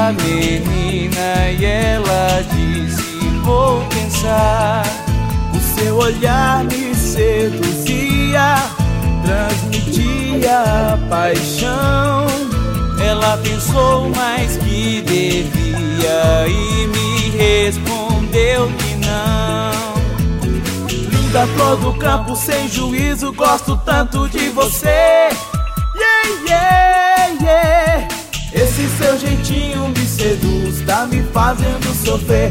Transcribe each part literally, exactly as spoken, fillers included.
pra menina e ela disse: vou pensar. O seu olhar me seduzia, transmitia paixão. Ela pensou mais que devia e me respondeu que não. Linda flor do campo sem juízo, gosto tanto de você. Yeah, yeah, yeah. Esse seu jeitinho me seduz, tá me fazendo sofrer.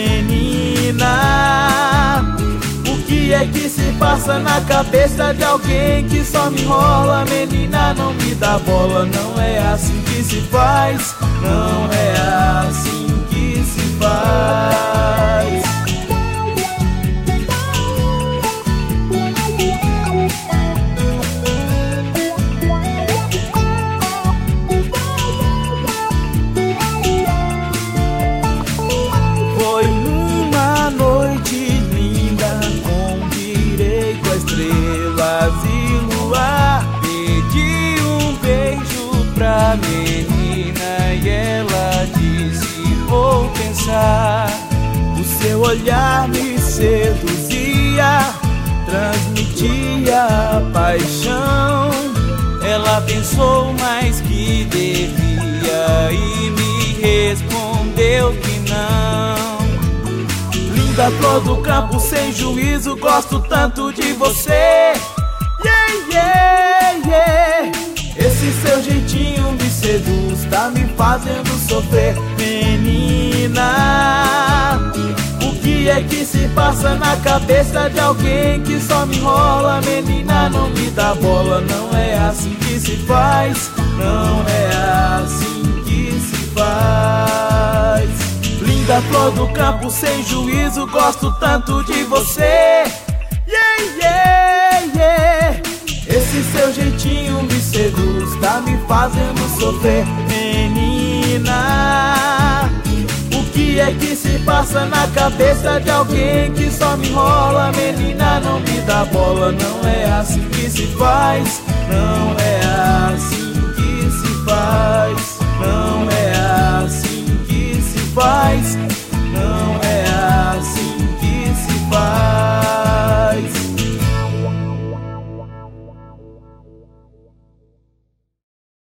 Menina, o que é que se passa na cabeça de alguém que só me enrola? Menina, não me dá bola, não é assim que se faz. Não é assim que se faz. Foi numa noite linda, combinei com estrelas e luar. Pedi um beijo pra menina e ela disse: vou pensar. O seu olhar me seduzia, transmitia paixão. Ela pensou mais que devia e me respondeu que não. Linda flor do campo sem juízo, gosto tanto de você. Yeah, yeah, yeah. Esse seu jeitinho me seduz, tá me fazendo sofrer. Menina, o que é que se passa na cabeça de alguém que só me enrola? Menina, não me dá bola, não é assim que se faz. Não é assim que se faz. Linda flor do campo sem juízo, gosto tanto de você. Yeah, yeah, yeah. Esse seu jeitinho me seduz, tá me fazendo sofrer. Menina, o que é que se passa na cabeça de alguém que só me enrola? Menina, não me dá bola, não é assim que se faz. Não é assim que se faz. Não é assim que se faz.